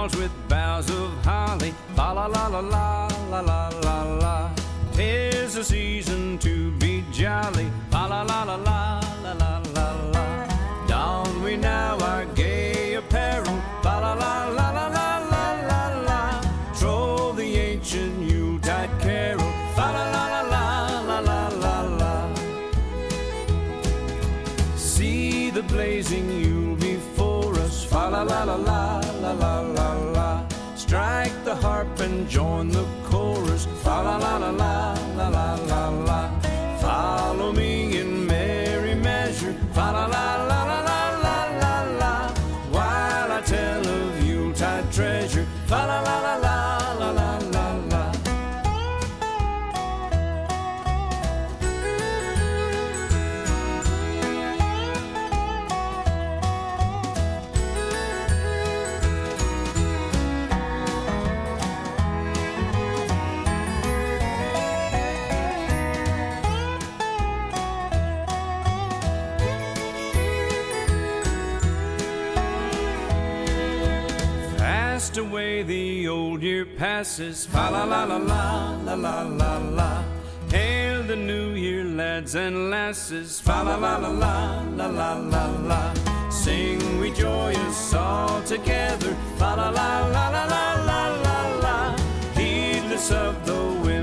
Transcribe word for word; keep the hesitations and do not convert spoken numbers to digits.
lawns with boughs of holly. Fa la la la la la la la la. 'Tis the season to be jolly. Fa la la la la la la la la. Don we now our gay apparel. Fa la la la la la la la la. Troll the ancient Yuletide carol. Fa la la la la la la la la. See the blazing Yule before us. Fa la la la la la la la la. Strike the harp and join the chorus. Fa la la la la la la la la. Follow me in merry measure. Fa la la la la la la la la. While I tell of Yuletide treasure. Fa la la la la la la la la. Fast away the old year passes. Fa la la la la la la la la. Hail the new year, lads and lasses. Fa la la la la la la la la. Sing we joyous all together. Fa la la la la la la la la. Heedless of the wind